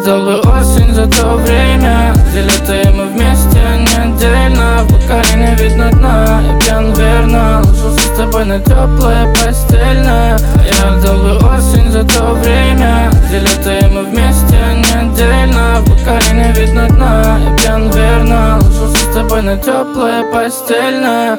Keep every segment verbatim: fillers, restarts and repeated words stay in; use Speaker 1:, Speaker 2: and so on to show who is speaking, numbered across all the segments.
Speaker 1: отдал бы осень за то время, где лето и мы вместе, не отдельно. В бокале не видно дна, я пьян верно, ложился с тобой на теплое постельное. Я отдал бы осень за то время, где лето и мы вместе, не отдельно. В бокале не видно дна, я пьян верно, ложился с тобой на теплое постельное.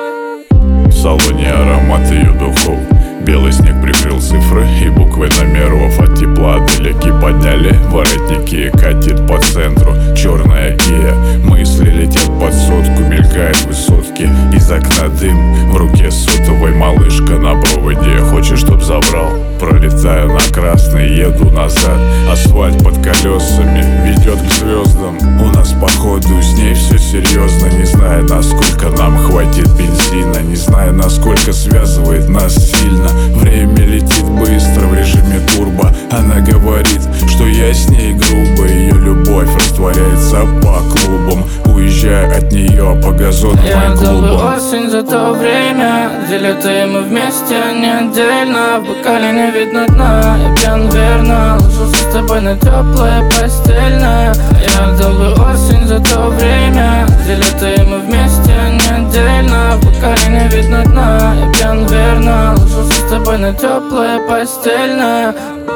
Speaker 2: В салоне аромат ее духов, белый снег прикрыл цифры и буквы номеров. От тепла далеки подняли воротники, катит по центру черная Кия. Мысли летят под сотку, мелькают высотки, из окна дым, в руке сотовой малышка на проводе. Хочешь, чтоб забрал? Пролетаю на красный, еду назад. Асфальт под колесами ведет к звездам. У нас походу с ней все серьезно. Не знаю, насколько нам хватит бензина, не знаю, насколько связывает нас сильно. Время летит быстро в режиме турбо. Она говорит, что я с ней грубо. Ее любовь растворяется по клубам. Уезжаю от нее по газонам и клубам.
Speaker 1: Я отдал бы осень за то время, где лето и мы вместе, не отдельно. В бокале не видно дна, я пьян верно, ложился с тобой на теплое постельное. Я отдал бы осень за то время, где лето и мы вместе, не отдельно. В бокале не видно дна, я пьян верно, ложился с тобой на теплое постельное.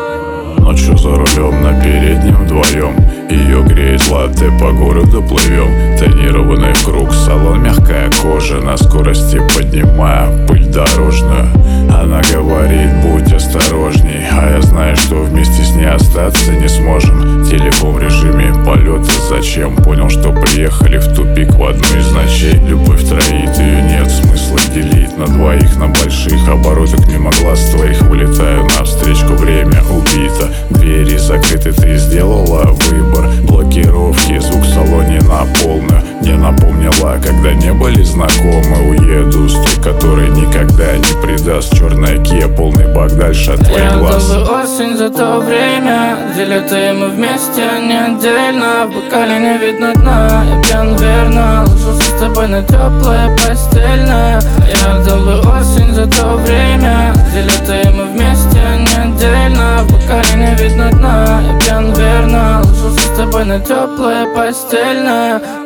Speaker 2: Ночью за рулем на переднем вдвоем, ее греет латте, по городу плывем. Тонированный круг, салон, мягкая кожа, на скорости поднимая пыль дорожную. Она говорит, будь осторожней, а я знаю, что вместе с ней остаться не сможем. Телефон в режиме полета, зачем? Понял, что приехали в тупик в одну из ночей. Любовь троит, ее нет смысла делить на двоих, на больших оборотах мимо глаз твоих. Вылетаю навстречу, время убито, двери закрыты, ты сделала выбор. Блокировки, звук в салоне на полную. Не напомнила, когда не были знакомы. Уеду с той, который никогда не предаст. Черная Кия, полный бак дальше от твоих глаз.
Speaker 1: Я отдал бы осень за то время, где лето и мы вместе, не отдельно. В бокале не видно дна, я пьян верно, ложился с тобой на теплое постельное. Я отдал бы осень за то время, где лето и мы вместе, не отдельно. В бокале не видно дна, я пьян верно, ложился с тобой на теплое постельное.